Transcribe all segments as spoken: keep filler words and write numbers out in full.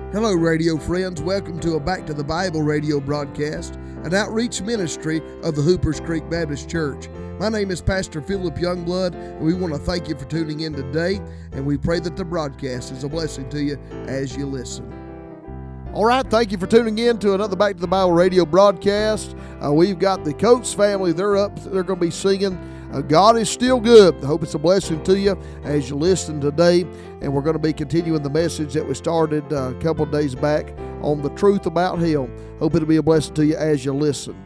Hello, radio friends. Welcome to a Back to the Bible radio broadcast, an outreach ministry of the Hoopers Creek Baptist Church. My name is Pastor Philip Youngblood, and we want to thank you for tuning in today, and we pray that the broadcast is a blessing to you as you listen. All right, thank you for tuning in to another Back to the Bible radio broadcast. Uh, we've got the Coates family. They're up. They're going to be singing Uh, God is Still Good. I hope it's a blessing to you as you listen today. And we're going to be continuing the message that we started uh, a couple of days back on the truth about hell. Hope it'll be a blessing to you as you listen.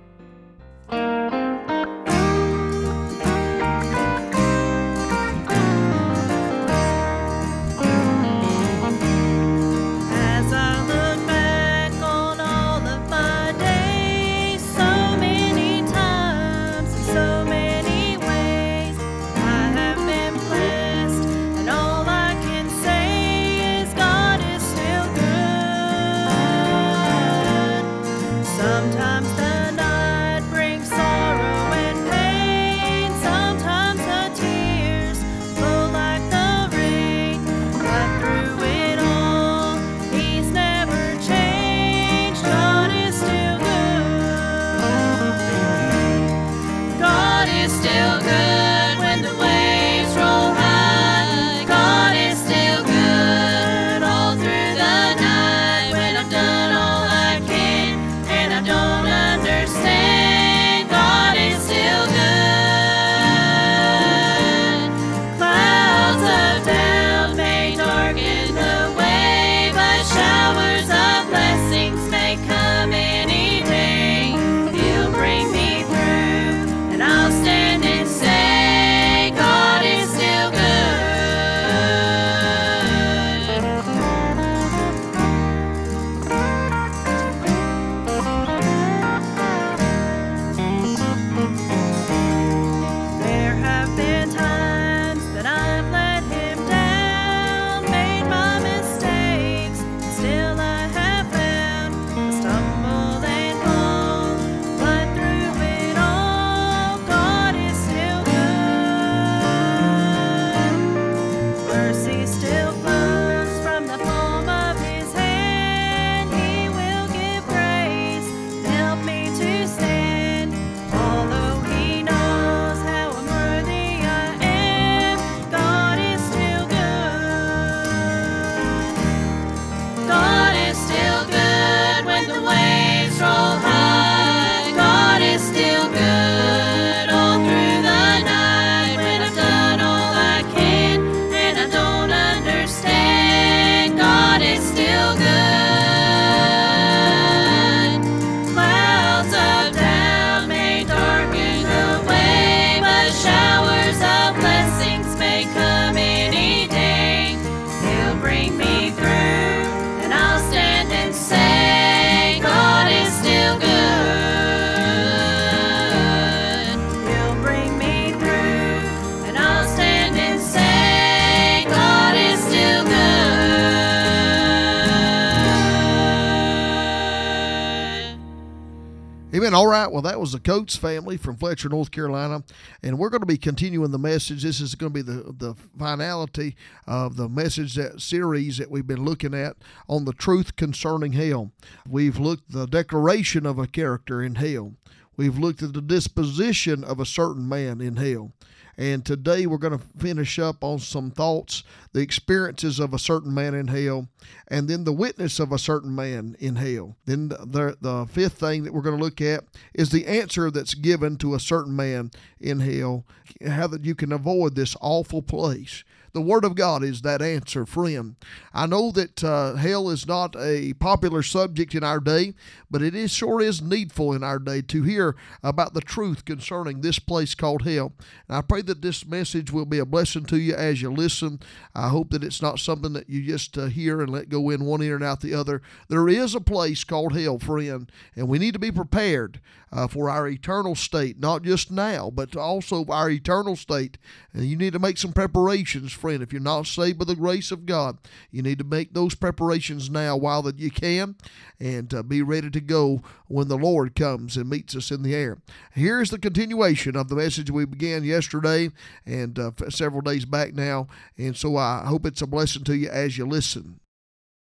Amen. All right. Well, that was the Coates family from Fletcher, North Carolina. And we're going to be continuing the message. This is going to be the, the finality of the message that series that we've been looking at on the truth concerning hell. We've looked at the declaration of a character in hell. We've looked at the disposition of a certain man in hell. And today we're going to finish up on some thoughts, the experiences of a certain man in hell, and then the witness of a certain man in hell. Then the, the fifth thing that we're going to look at is the answer that's given to a certain man in hell, how that you can avoid this awful place. The Word of God is that answer, friend. I know that uh, hell is not a popular subject in our day, but it is sure is needful in our day to hear about the truth concerning this place called hell. And I pray that this message will be a blessing to you as you listen. I hope that it's not something that you just uh, hear and let go in one ear and out the other. There is a place called hell, friend, and we need to be prepared uh, for our eternal state, not just now, but also our eternal state. And you need to make some preparations, friend. If you're not saved by the grace of God, you need to make those preparations now while that you can, and uh, be ready to go when the Lord comes and meets us in the air. Here's the continuation of the message we began yesterday and uh, several days back now, and so I hope it's a blessing to you as you listen.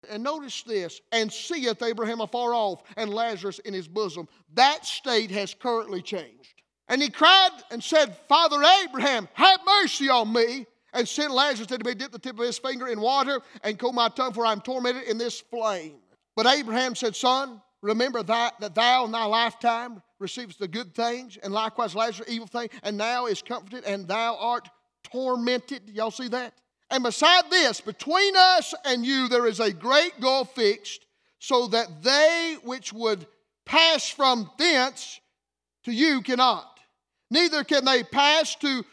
And notice this, and seeth Abraham afar off, and Lazarus in his bosom. That state has currently changed. And he cried and said, Father Abraham, have mercy on me, and send Lazarus that he may dip the tip of his finger in water, and cool my tongue, for I am tormented in this flame. But Abraham said, Son, remember that, that thou in thy lifetime receivest the good things, and likewise Lazarus evil things, and now is comforted, and thou art tormented. Y'all see that? And beside this, between us and you, there is a great gulf fixed, so that they which would pass from thence to you cannot. Neither can they pass to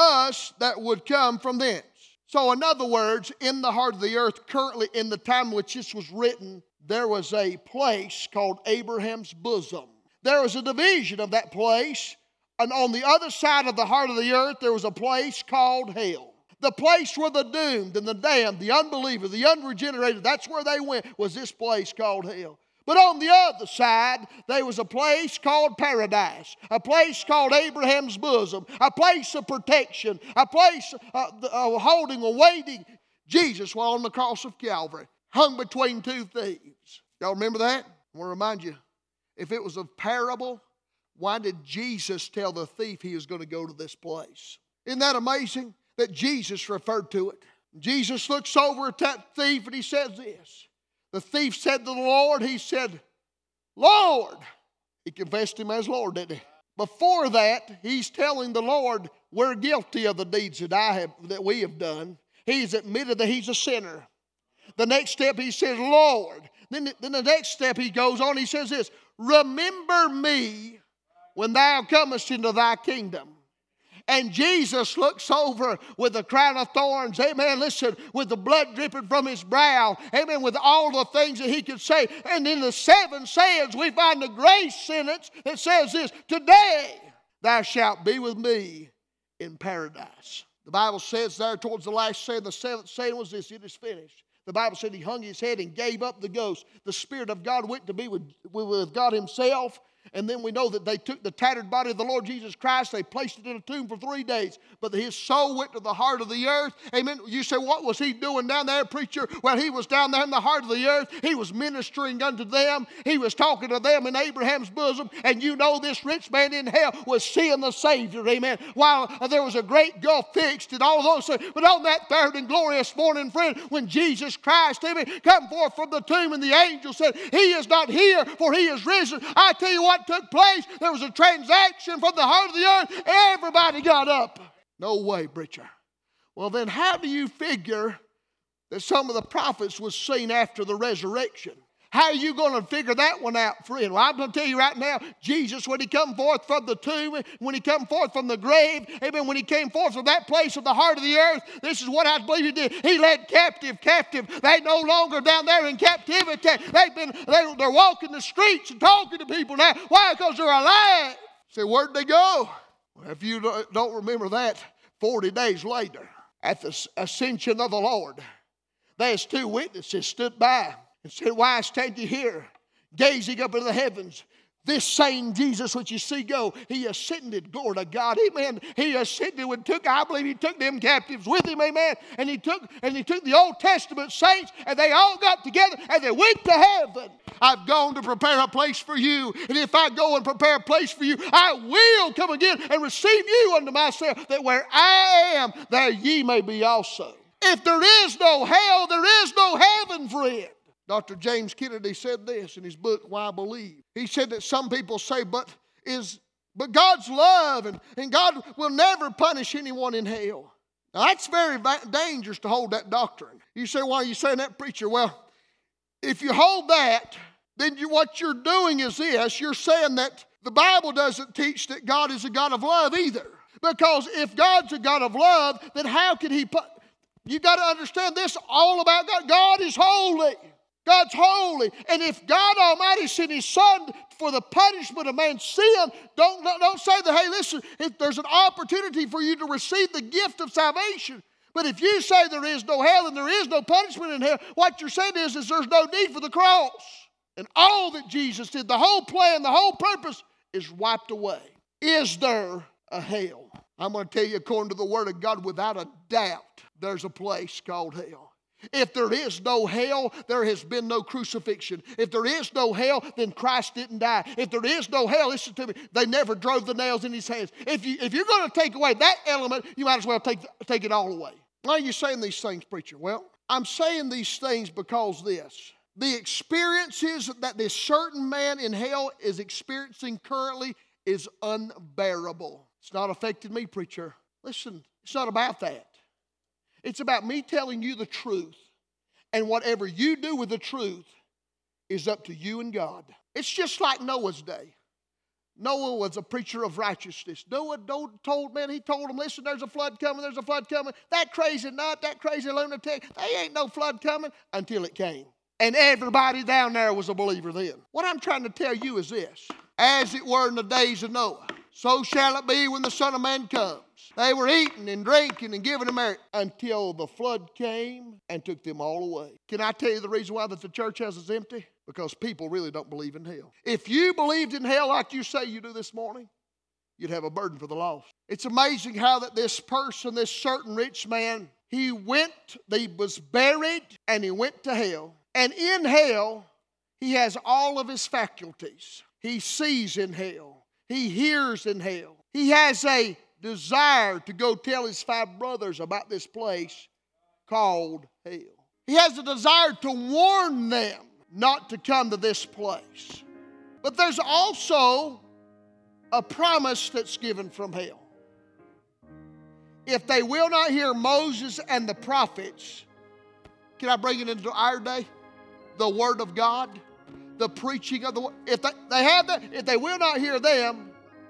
us that would come from thence. So in other words, in the heart of the earth, currently in the time in which this was written, there was a place called Abraham's bosom. There was a division of that place, and on the other side of the heart of the earth, there was a place called hell. The place where the doomed and the damned, the unbeliever, the unregenerated, that's where they went, was this place called hell. But on the other side, there was a place called paradise, a place called Abraham's bosom, a place of protection, a place uh, uh, holding, awaiting Jesus while on the cross of Calvary, hung between two thieves. Y'all remember that? I want to remind you, if it was a parable, why did Jesus tell the thief he was going to go to this place? Isn't that amazing that Jesus referred to it? Jesus looks over at that thief and he says this. The thief said to the Lord, he said, Lord. He confessed him as Lord, didn't he? Before that, he's telling the Lord, we're guilty of the deeds that I have, that we have done. He's admitted that he's a sinner. The next step, he says, Lord. Then, then the next step, he goes on, he says this, remember me when thou comest into thy kingdom. And Jesus looks over with a crown of thorns, amen, listen, with the blood dripping from his brow, amen, with all the things that he could say. And in the seven sayings, we find the grace sentence that says this, today thou shalt be with me in paradise. The Bible says there towards the last saying, the seventh saying was this, it is finished. The Bible said he hung his head and gave up the ghost. The Spirit of God went to be with, with God himself. And then we know that they took the tattered body of the Lord Jesus Christ, they placed it in a tomb for three days. But his soul went to the heart of the earth. Amen. You say, what was he doing down there, preacher? Well, he was down there in the heart of the earth. He was ministering unto them. He was talking to them in Abraham's bosom. And you know this rich man in hell was seeing the Savior. Amen. While there was a great gulf fixed and all those things. But on that third and glorious morning, friend, when Jesus Christ, amen, come forth from the tomb and the angel said, he is not here, for he is risen. I tell you what took place. There was a transaction from the heart of the earth. Everybody got up. No way, preacher. Well, then how do you figure that some of the prophets was seen after the resurrection? How are you going to figure that one out, friend? Well, I'm going to tell you right now, Jesus, when he come forth from the tomb, when he come forth from the grave, amen, when he came forth from that place of the heart of the earth, this is what I believe he did. He led captive captive. They no longer down there in captivity. They've been, they, they're walking the streets and talking to people now. Why? Because they're alive. Say, where'd they go? Well, if you don't remember that, forty days later, at the ascension of the Lord, there's two witnesses stood by and said, why stand you here, gazing up into the heavens? This same Jesus which you see go, he ascended, glory to God, amen. He ascended and took, I believe he took them captives with him, amen. And he took, and he took the Old Testament saints, and they all got together, and they went to heaven. I've gone to prepare a place for you, and if I go and prepare a place for you, I will come again and receive you unto myself, that where I am, there ye may be also. If there is no hell, there is no heaven, friend. Doctor James Kennedy said this in his book, Why Believe. He said that some people say, but is but God's love, and, and God will never punish anyone in hell. Now, that's very dangerous to hold that doctrine. You say, why are you saying that, preacher? Well, if you hold that, then you, what you're doing is this. You're saying that the Bible doesn't teach that God is a God of love either. Because if God's a God of love, then how could he put... You got to understand this all about God. God is holy. God's holy. And if God Almighty sent his Son for the punishment of man's sin, don't, don't say that, hey, listen, if there's an opportunity for you to receive the gift of salvation. But if you say there is no hell and there is no punishment in hell, what you're saying is, is there's no need for the cross. And all that Jesus did, the whole plan, the whole purpose is wiped away. Is there a hell? I'm going to tell you, according to the Word of God, without a doubt, there's a place called hell. If there is no hell, there has been no crucifixion. If there is no hell, then Christ didn't die. If there is no hell, listen to me, they never drove the nails in his hands. If, you, if you're going to take away that element, you might as well take, take it all away. Why are you saying these things, preacher? Well, I'm saying these things because this. The experiences that this certain man in hell is experiencing currently is unbearable. It's not affected me, preacher. Listen, it's not about that. It's about me telling you the truth. And whatever you do with the truth is up to you and God. It's just like Noah's day. Noah was a preacher of righteousness. Noah told, man, he told them, listen, there's a flood coming, there's a flood coming. That crazy nut, that crazy lunatic, there ain't no flood coming until it came. And everybody down there was a believer then. What I'm trying to tell you is this. As it were in the days of Noah, so shall it be when the Son of Man comes. They were eating and drinking and giving them merit until the flood came and took them all away. Can I tell you the reason why that the church house is empty? Because people really don't believe in hell. If you believed in hell like you say you do this morning, you'd have a burden for the lost. It's amazing how that this person, this certain rich man, he went, he was buried, and he went to hell. And in hell, he has all of his faculties. He sees in hell. He hears in hell. He has a desire to go tell his five brothers about this place called hell. He has a desire to warn them not to come to this place. But there's also a promise that's given from hell. If they will not hear Moses and the prophets, can I bring it into our day? The Word of God, the preaching of the Word. If they, they have that, if they will not hear them,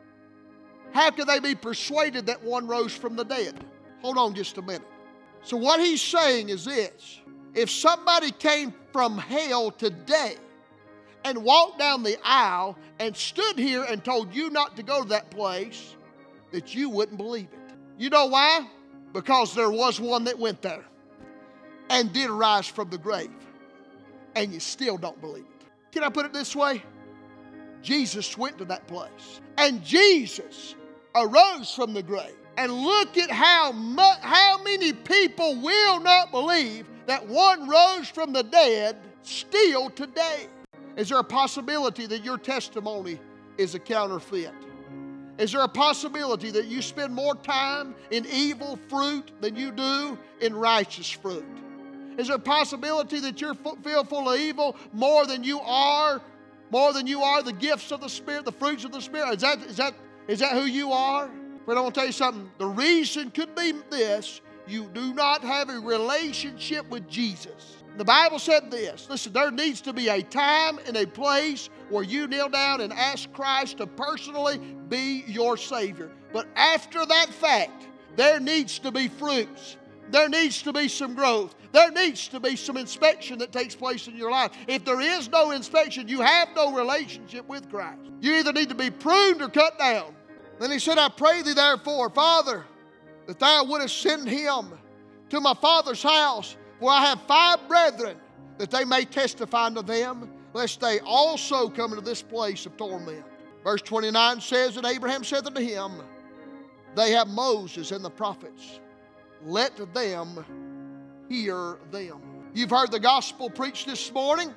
how can they be persuaded that one rose from the dead? Hold on just a minute. So what he's saying is this. If somebody came from hell today and walked down the aisle and stood here and told you not to go to that place, that you wouldn't believe it. You know why? Because there was one that went there and did rise from the grave, and you still don't believe it. Can I put it this way? Jesus went to that place, and Jesus arose from the grave. And look at how much, how many people will not believe that one rose from the dead still today. Is there a possibility that your testimony is a counterfeit? Is there a possibility that you spend more time in evil fruit than you do in righteous fruit? Is there a possibility that you're filled full of evil more than you are, more than you are the gifts of the Spirit, the fruits of the Spirit? Is that, is that, is that who you are? But I want to tell you something. The reason could be this. You do not have a relationship with Jesus. The Bible said this. Listen, there needs to be a time and a place where you kneel down and ask Christ to personally be your Savior. But after that fact, there needs to be fruits. There needs to be some growth. There needs to be some inspection that takes place in your life. If there is no inspection, you have no relationship with Christ. You either need to be pruned or cut down. Then he said, I pray thee therefore, Father, that thou wouldest send him to my father's house, where I have five brethren, that they may testify unto them, lest they also come into this place of torment. Verse twenty-nine says, that Abraham said unto him, they have Moses and the prophets. Let them hear them. You've heard the gospel preached this morning.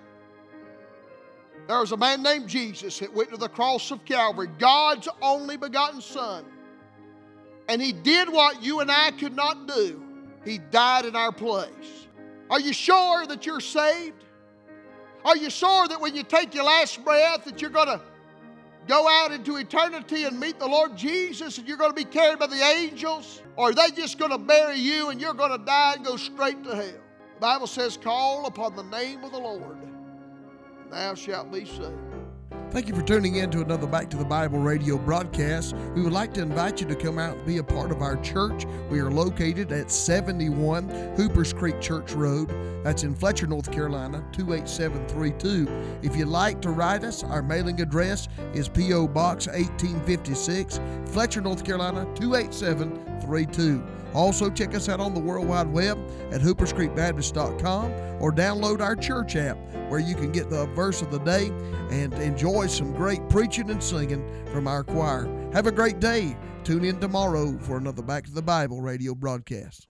There was a man named Jesus that went to the cross of Calvary, God's only begotten Son. And he did what you and I could not do. He died in our place. Are you sure that you're saved? Are you sure that when you take your last breath that you're going to go out into eternity and meet the Lord Jesus and you're going to be carried by the angels? Or are they just going to bury you and you're going to die and go straight to hell? The Bible says, call upon the name of the Lord, and thou shalt be saved. Thank you for tuning in to another Back to the Bible radio broadcast. We would like to invite you to come out and be a part of our church. We are located at seventy-one Hoopers Creek Church Road. That's in Fletcher, North Carolina, two eight seven three two. If you'd like to write us, our mailing address is P O Box eighteen fifty-six, Fletcher, North Carolina, two eight seven three two. Also, check us out on the World Wide Web at hoopers creek baptist dot com or download our church app where you can get the verse of the day and enjoy some great preaching and singing from our choir. Have a great day. Tune in tomorrow for another Back to the Bible radio broadcast.